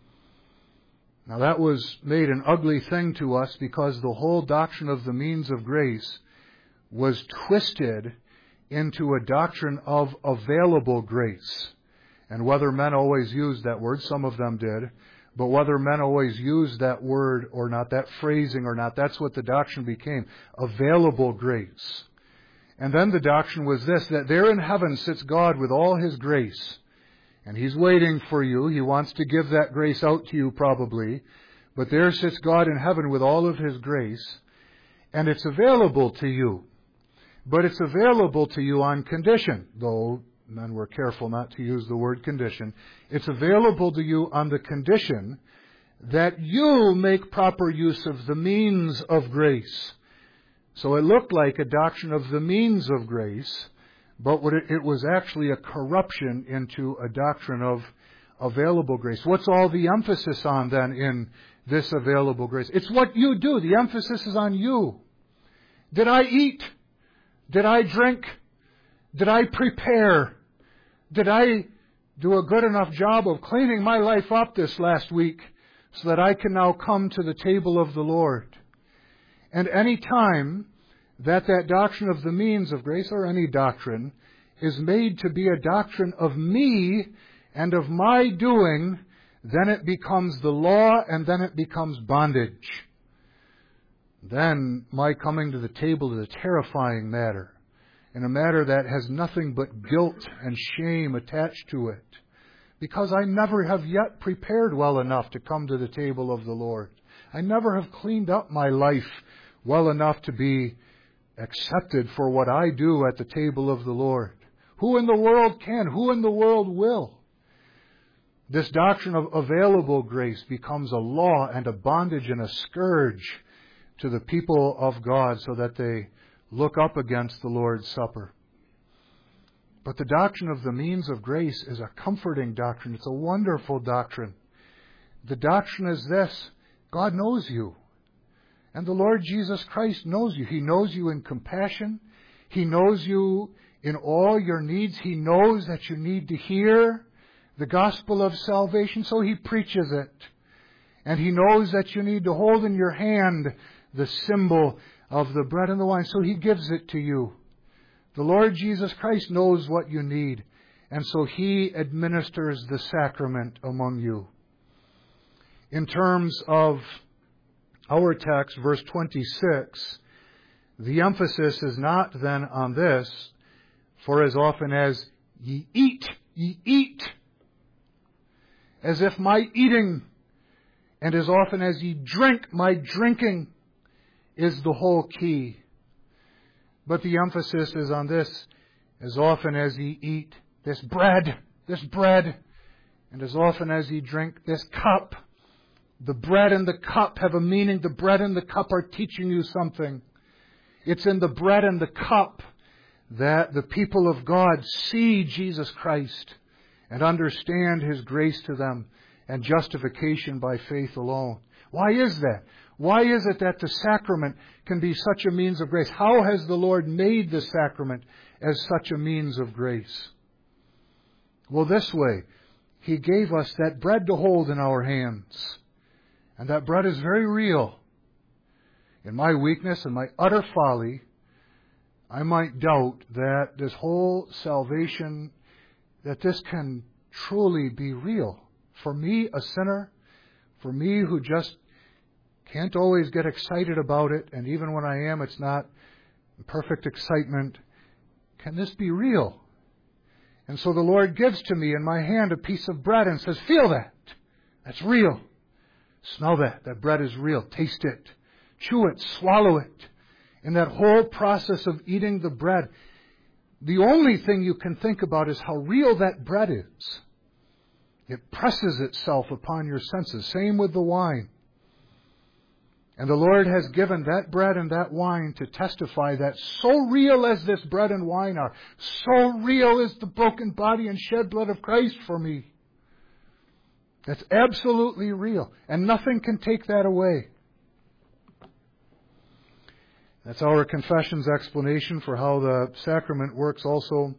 Now that was made an ugly thing to us because the whole doctrine of the means of grace was twisted into a doctrine of available grace. And whether men always used that word, some of them did, but whether men always used that word or not, that phrasing or not, that's what the doctrine became, available grace. And then the doctrine was this, that there in heaven sits God with all His grace, and He's waiting for you. He wants to give that grace out to you probably, but there sits God in heaven with all of His grace, and it's available to you. But it's available to you on condition, though men were careful not to use the word condition. It's available to you on the condition that you make proper use of the means of grace. So it looked like a doctrine of the means of grace, but what it, it was actually a corruption into a doctrine of available grace. What's all the emphasis on then in this available grace? It's what you do. The emphasis is on you. Did I eat? Did I drink? Did I prepare? Did I do a good enough job of cleaning my life up this last week so that I can now come to the table of the Lord? And any time that that doctrine of the means of grace, or any doctrine, is made to be a doctrine of me and of my doing, then it becomes the law and then it becomes bondage. Then my coming to the table is a terrifying matter, and a matter that has nothing but guilt and shame attached to it, because I never have yet prepared well enough to come to the table of the Lord. I never have cleaned up my life well enough to be accepted for what I do at the table of the Lord. Who in the world can? Who in the world will? This doctrine of available grace becomes a law and a bondage and a scourge to the people of God so that they look up against the Lord's Supper. But the doctrine of the means of grace is a comforting doctrine. It's a wonderful doctrine. The doctrine is this: God knows you. And the Lord Jesus Christ knows you. He knows you in compassion. He knows you in all your needs. He knows that you need to hear the gospel of salvation, so He preaches it. And He knows that you need to hold in your hand the symbol of the bread and the wine, so He gives it to you. The Lord Jesus Christ knows what you need, and so He administers the sacrament among you. In terms of our text, verse twenty-six, The emphasis is not then on this, for as often as ye eat, ye eat, as if my eating, and as often as ye drink, my drinking, is the whole key. But the emphasis is on this, as often as ye eat this bread, this bread, and as often as ye drink this cup. The bread and the cup have a meaning. The bread and the cup are teaching you something. It's in the bread and the cup that the people of God see Jesus Christ and understand His grace to them and justification by faith alone. Why is that? Why is it that the sacrament can be such a means of grace? How has the Lord made the sacrament as such a means of grace? Well, this way, He gave us that bread to hold in our hands. And that bread is very real. In my weakness and my utter folly, I might doubt that this whole salvation, that this can truly be real. For me, a sinner, for me who just can't always get excited about it, and even when I am, it's not perfect excitement. Can this be real? And so the Lord gives to me in my hand a piece of bread and says, feel that. That's real. Smell that. That bread is real. Taste it. Chew it. Swallow it. In that whole process of eating the bread, the only thing you can think about is how real that bread is. It presses itself upon your senses. Same with the wine. And the Lord has given that bread and that wine to testify that so real as this bread and wine are, so real is the broken body and shed blood of Christ for me. That's absolutely real. And nothing can take that away. That's our confession's explanation for how the sacrament works also.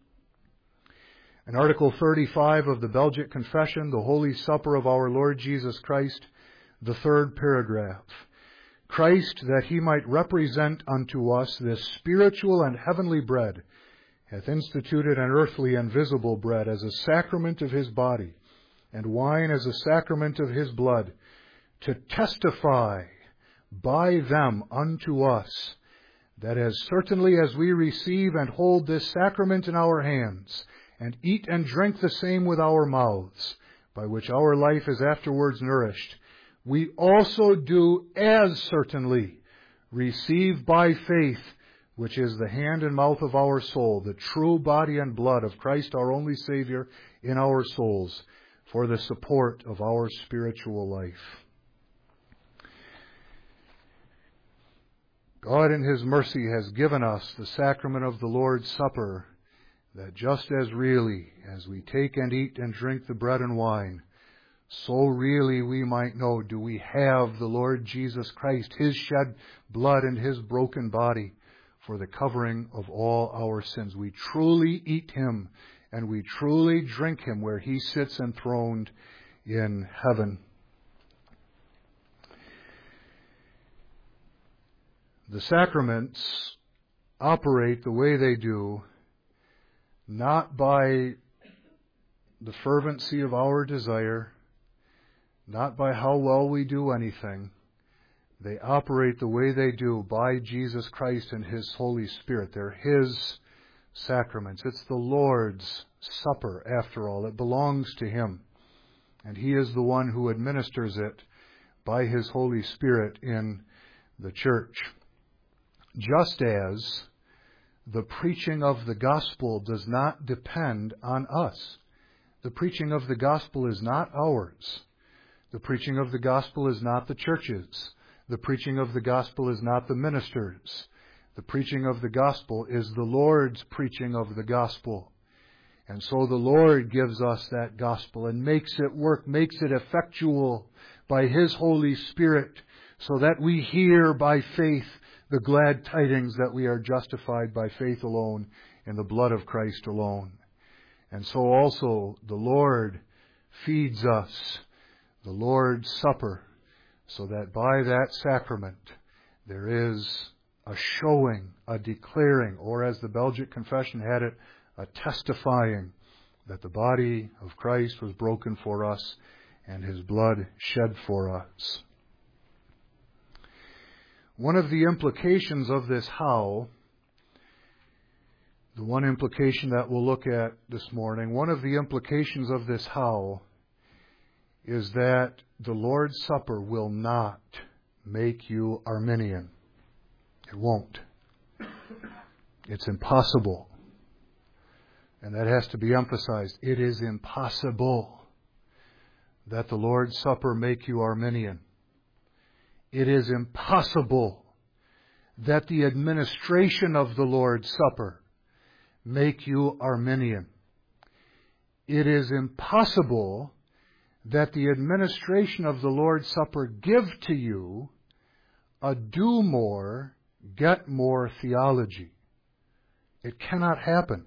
In Article thirty-five of the Belgic Confession, the Holy Supper of our Lord Jesus Christ, the third paragraph. Christ, that He might represent unto us this spiritual and heavenly bread, hath instituted an earthly and visible bread as a sacrament of His body, and wine as a sacrament of His blood, to testify by them unto us, that as certainly as we receive and hold this sacrament in our hands, and eat and drink the same with our mouths, by which our life is afterwards nourished, we also do as certainly receive by faith, which is the hand and mouth of our soul, the true body and blood of Christ our only Savior in our souls, for the support of our spiritual life. God in His mercy has given us the sacrament of the Lord's Supper, that just as really as we take and eat and drink the bread and wine, so really we might know, do we have the Lord Jesus Christ, His shed blood and His broken body for the covering of all our sins. We truly eat Him and we truly drink Him where He sits enthroned in heaven. The sacraments operate the way they do, not by the fervency of our desire, not by how well we do anything. They operate the way they do by Jesus Christ and His Holy Spirit. They're His sacraments. It's the Lord's Supper, after all. It belongs to Him. And He is the one who administers it by His Holy Spirit in the church. Just as the preaching of the gospel does not depend on us. The preaching of the gospel is not ours. The preaching of the gospel is not the church's. The preaching of the gospel is not the minister's. The preaching of the gospel is the Lord's preaching of the gospel. And so the Lord gives us that gospel and makes it work, makes it effectual by His Holy Spirit, so that we hear by faith the glad tidings that we are justified by faith alone in the blood of Christ alone. And so also the Lord feeds us, the Lord's Supper, so that by that sacrament there is a showing, a declaring, or as the Belgic Confession had it, a testifying that the body of Christ was broken for us and His blood shed for us. One of the implications of this how, the one implication that we'll look at this morning, one of the implications of this how is that the Lord's Supper will not make you Arminian. It won't. It's impossible. And that has to be emphasized. It is impossible that the Lord's Supper make you Arminian. It is impossible that the administration of the Lord's Supper make you Arminian. It is impossible that the administration of the Lord's Supper give to you a do more, get more theology. It cannot happen.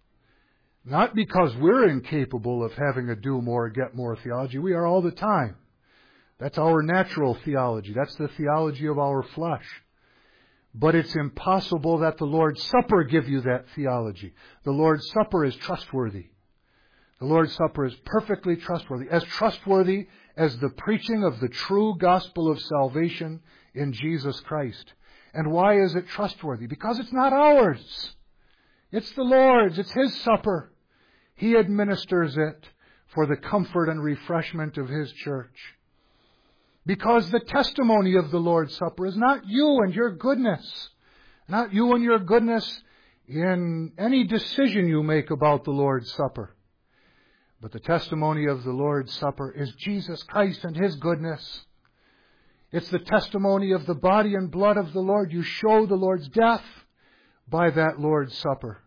Not because we're incapable of having a do more, get more theology. We are all the time. That's our natural theology. That's the theology of our flesh. But it's impossible that the Lord's Supper give you that theology. The Lord's Supper is trustworthy. The Lord's Supper is perfectly trustworthy. As trustworthy as the preaching of the true gospel of salvation in Jesus Christ. And why is it trustworthy? Because it's not ours. It's the Lord's. It's His supper. He administers it for the comfort and refreshment of His church. Because the testimony of the Lord's Supper is not you and your goodness. Not you and your goodness in any decision you make about the Lord's Supper. But the testimony of the Lord's Supper is Jesus Christ and His goodness. It's the testimony of the body and blood of the Lord. You show the Lord's death by that Lord's Supper.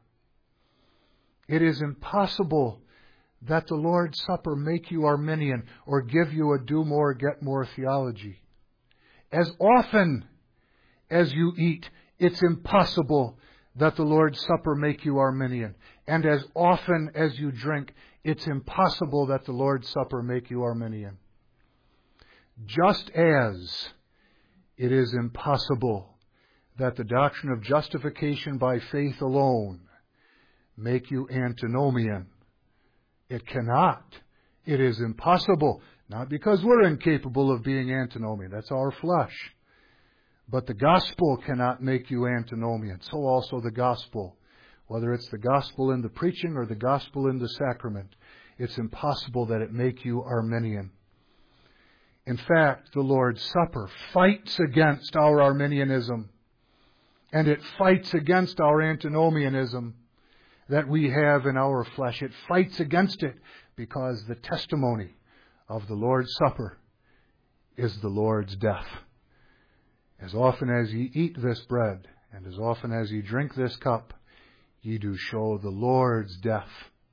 It is impossible that the Lord's Supper make you Arminian or give you a do more, get more theology. As often as you eat, it's impossible that the Lord's Supper make you Arminian. And as often as you drink, it's impossible that the Lord's Supper make you Arminian. Just as it is impossible that the doctrine of justification by faith alone make you antinomian. It cannot. It is impossible. Not because we're incapable of being antinomian. That's our flesh. But the gospel cannot make you antinomian. So also the gospel. Whether it's the gospel in the preaching or the gospel in the sacrament, it's impossible that it make you Arminian. In fact, the Lord's Supper fights against our Arminianism. And it fights against our antinomianism that we have in our flesh. It fights against it because the testimony of the Lord's Supper is the Lord's death. As often as ye eat this bread, and as often as ye drink this cup, ye do show the Lord's death.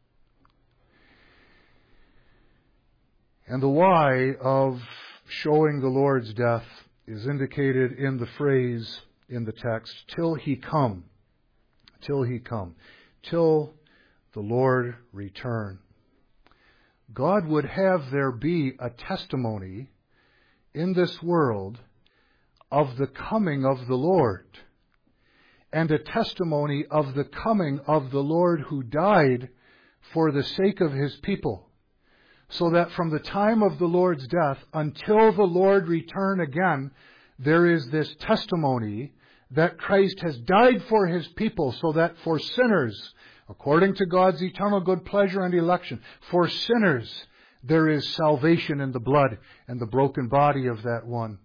And the why of showing the Lord's death is indicated in the phrase in the text, till He come. Till He come. Till the Lord return. God would have there be a testimony in this world of the coming of the Lord, and a testimony of the coming of the Lord who died for the sake of His people, so that from the time of the Lord's death until the Lord return again, there is this testimony that Christ has died for His people, so that for sinners, according to God's eternal good pleasure and election, for sinners there is salvation in the blood and the broken body of that one.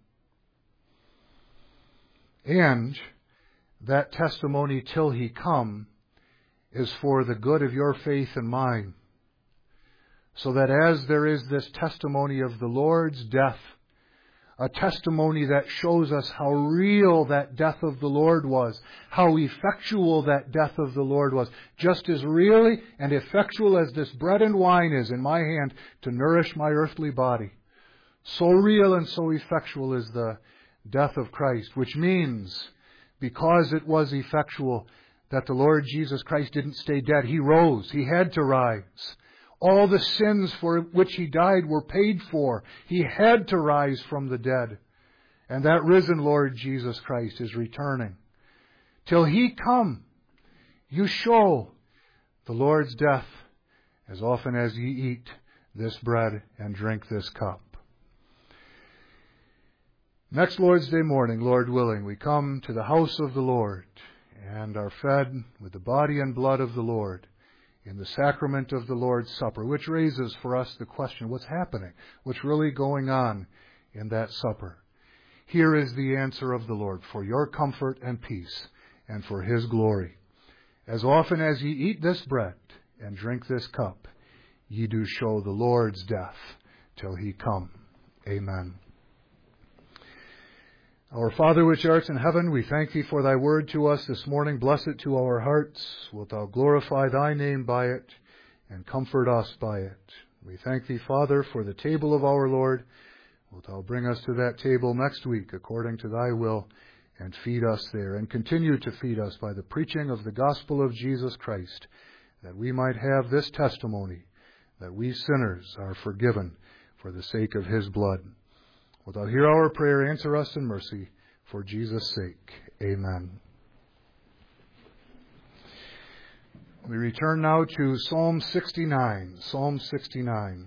And that testimony till He come is for the good of your faith and mine. So that as there is this testimony of the Lord's death, a testimony that shows us how real that death of the Lord was, how effectual that death of the Lord was, just as really and effectual as this bread and wine is in my hand to nourish my earthly body. So real and so effectual is the death of Christ, which means, because it was effectual, that the Lord Jesus Christ didn't stay dead. He rose. He had to rise. All the sins for which He died were paid for. He had to rise from the dead. And that risen Lord Jesus Christ is returning. Till He come, you show the Lord's death as often as ye eat this bread and drink this cup. Next Lord's Day morning, Lord willing, we come to the house of the Lord and are fed with the body and blood of the Lord in the sacrament of the Lord's Supper, which raises for us the question, what's happening? What's really going on in that supper? Here is the answer of the Lord, for your comfort and peace and for His glory. As often as ye eat this bread and drink this cup, ye do show the Lord's death till He come. Amen. Our Father which art in heaven, we thank Thee for Thy word to us this morning. Bless it to our hearts. Wilt Thou glorify Thy name by it and comfort us by it. We thank Thee, Father, for the table of our Lord. Wilt Thou bring us to that table next week according to Thy will and feed us there, and continue to feed us by the preaching of the gospel of Jesus Christ, that we might have this testimony that we sinners are forgiven for the sake of His blood. Wilt Thou hear our prayer, answer us in mercy, for Jesus' sake. Amen. We return now to Psalm sixty-nine. Psalm sixty-nine.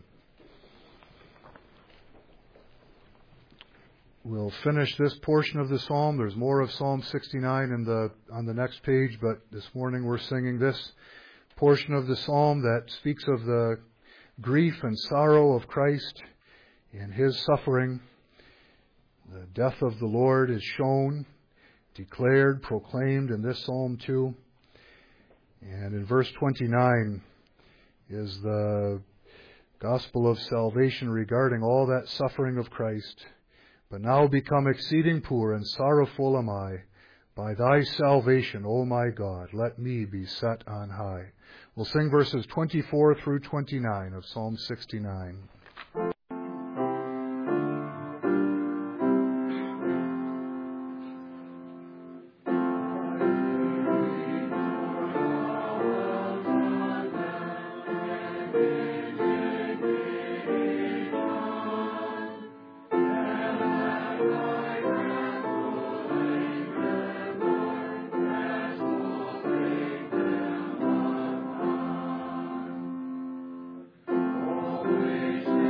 We'll finish this portion of the psalm. There's more of Psalm sixty-nine in the on the next page, but this morning we're singing this portion of the psalm that speaks of the grief and sorrow of Christ in His suffering. The death of the Lord is shown, declared, proclaimed in this psalm too. And in verse twenty-nine is the gospel of salvation regarding all that suffering of Christ. But now become exceeding poor and sorrowful am I. By Thy salvation, O my God, let me be set on high. We'll sing verses twenty-four through twenty-nine of Psalm sixty-nine. Always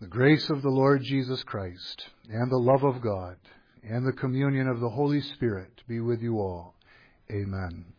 grace of the Lord Jesus Christ, and the love of God, and the communion of the Holy Spirit be with you all. Amen.